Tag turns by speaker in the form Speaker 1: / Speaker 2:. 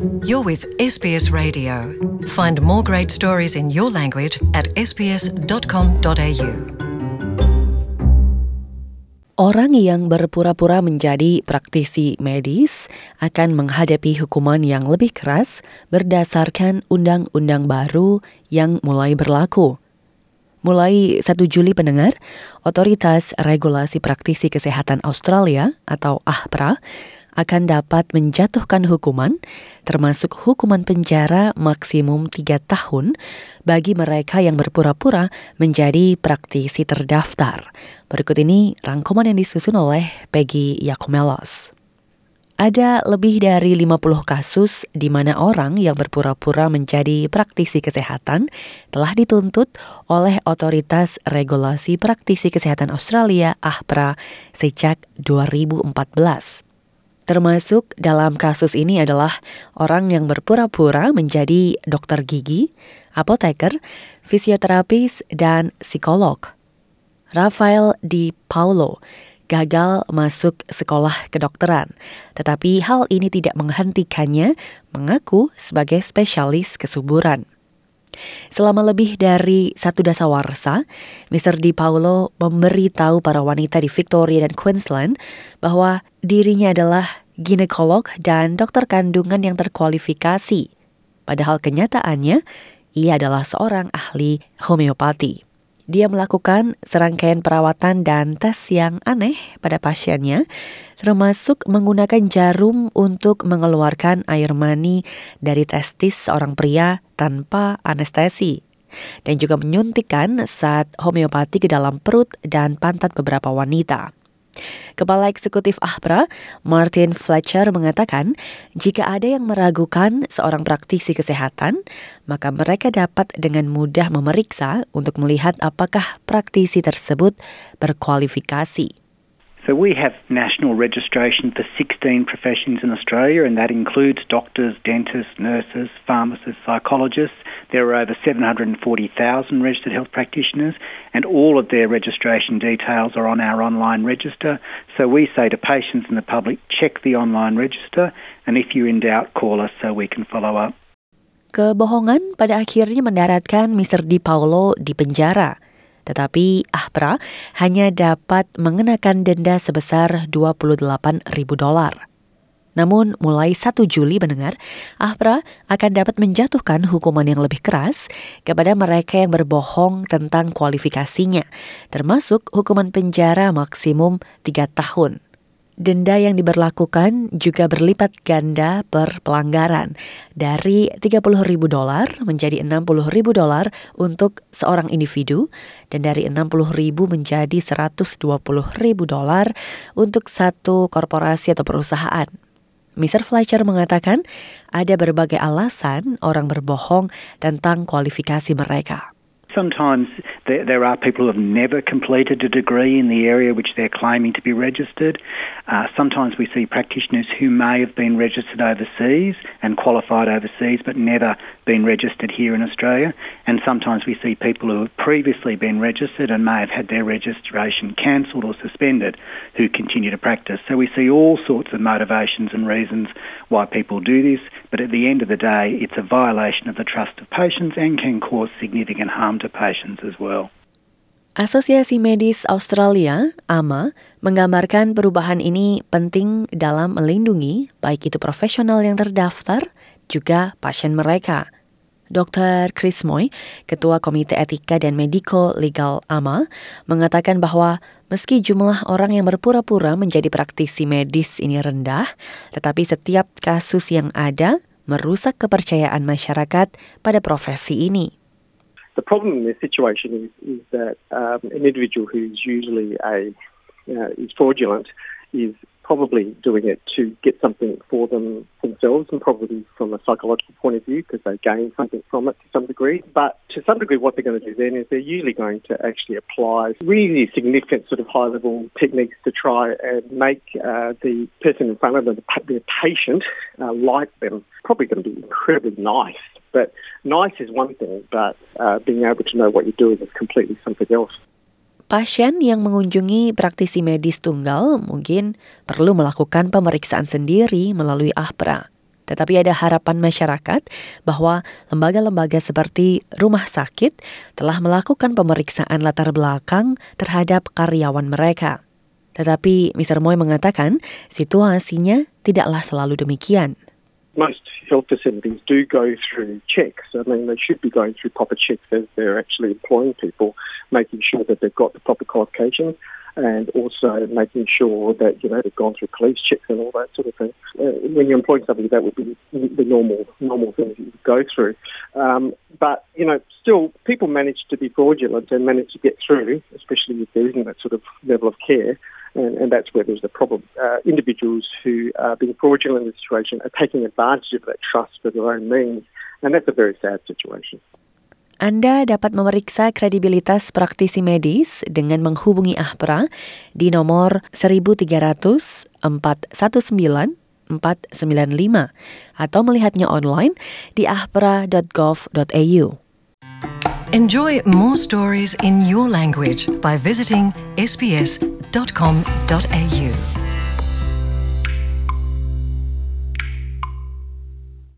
Speaker 1: You're with SBS Radio. Find more great stories in your language at sbs.com.au.
Speaker 2: Orang yang berpura-pura menjadi praktisi medis akan menghadapi hukuman yang lebih keras berdasarkan undang-undang baru yang mulai berlaku. Mulai 1 Juli pendengar, Otoritas Regulasi Praktisi Kesehatan Australia atau AHPRA akan dapat menjatuhkan hukuman, termasuk hukuman penjara maksimum 3 tahun bagi mereka yang berpura-pura menjadi praktisi terdaftar. Berikut ini rangkuman yang disusun oleh Peggy Yakomelos. Ada lebih dari 50 kasus di mana orang yang berpura-pura menjadi praktisi kesehatan telah dituntut oleh Otoritas Regulasi Praktisi Kesehatan Australia AHPRA sejak 2014. Termasuk dalam kasus ini adalah orang yang berpura-pura menjadi dokter gigi, apoteker, fisioterapis, dan psikolog. Rafael Di Paulo gagal masuk sekolah kedokteran, tetapi hal ini tidak menghentikannya mengaku sebagai spesialis kesuburan. Selama lebih dari 1 dasawarsa, Mr. Di Paulo memberitahu para wanita di Victoria dan Queensland bahwa dirinya adalah ginekolog dan dokter kandungan yang terkualifikasi. Padahal kenyataannya, ia adalah seorang ahli homeopati. Dia melakukan serangkaian perawatan dan tes yang aneh pada pasiennya, termasuk menggunakan jarum untuk mengeluarkan air mani dari testis seorang pria tanpa anestesi, dan juga menyuntikkan zat homeopati ke dalam perut dan pantat beberapa wanita. Kepala Eksekutif AHPRA, Martin Fletcher, mengatakan jika ada yang meragukan seorang praktisi kesehatan, maka mereka dapat dengan mudah memeriksa untuk melihat apakah praktisi tersebut berkualifikasi.
Speaker 3: So we have national registration for 16 professions in Australia, and that includes doctors, dentists, nurses, pharmacists, psychologists. There are over 740,000 registered health practitioners, and all of their registration details are on our online register. So we say to patients and the public, check the online register, and if you're in doubt, call us so we can follow up.
Speaker 2: Kebohongan pada akhirnya mendaratkan Mr. Di Paulo di penjara. Tetapi AHPRA hanya dapat mengenakan denda sebesar $28,000. Namun mulai 1 Juli mendengar, AHPRA akan dapat menjatuhkan hukuman yang lebih keras kepada mereka yang berbohong tentang kualifikasinya, termasuk hukuman penjara maksimum 3 tahun. Denda yang diberlakukan juga berlipat ganda per pelanggaran, dari $30,000 menjadi $60,000 untuk seorang individu, dan dari $60,000 menjadi $120,000 untuk satu korporasi atau perusahaan. Mr. Fletcher mengatakan ada berbagai alasan orang berbohong tentang kualifikasi mereka.
Speaker 3: Sometimes there are people who have never completed a degree in the area which they're claiming to be registered. Sometimes we see practitioners who may have been registered overseas and qualified overseas but never been registered here in Australia. And sometimes we see people who have previously been registered and may have had their registration cancelled or suspended who continue to practice. So we see all sorts of motivations and reasons why people do this, but at the end of the day, it's a violation of the trust of patients and can cause significant harm to patients as well.
Speaker 2: Asosiasi Medis Australia, AMA, menggambarkan perubahan ini penting dalam melindungi baik itu profesional yang terdaftar, juga pasien mereka. Dr. Chris Moy, Ketua Komite Etika dan Medico Legal AMA, mengatakan bahwa meski jumlah orang yang berpura-pura menjadi praktisi medis ini rendah, tetapi setiap kasus yang ada merusak kepercayaan masyarakat pada profesi ini.
Speaker 4: The problem in this situation is that an individual who's usually is fraudulent is probably doing it to get something for themselves and probably from a psychological point of view because they gain something from it to some degree. But to some degree what they're going to do then is they're usually going to actually apply really significant sort of high-level techniques to try and make the person in front of them, the patient, like them. Probably going to be incredibly nice. But nice is one thing, but being able to know what you're doing is completely something else.
Speaker 2: Pasien yang mengunjungi praktisi medis tunggal mungkin perlu melakukan pemeriksaan sendiri melalui AHPRA. Tetapi ada harapan masyarakat bahwa lembaga-lembaga seperti rumah sakit telah melakukan pemeriksaan latar belakang terhadap karyawan mereka. Tetapi Mr. Moy mengatakan situasinya tidaklah selalu demikian.
Speaker 4: Most health facilities do go through checks. I mean, they should be going through proper checks as they're actually employing people, making sure that they've got the proper qualifications, and also making sure that, they've gone through police checks and all that sort of thing. When you're employing somebody, that would be the normal things you would go through. But, still, people manage to be fraudulent and manage to get through, especially if there isn't that sort of level of care. And that's where there's the problem. Individuals who are being fraudulent in this situation are taking advantage of that trust for their own means. And that's a very sad situation.
Speaker 2: Anda dapat memeriksa kredibilitas praktisi medis dengan menghubungi AHPRA di nomor 1300 419 495 atau melihatnya online di ahpra.gov.au.
Speaker 1: Enjoy more stories in your language by visiting sbs.com.au.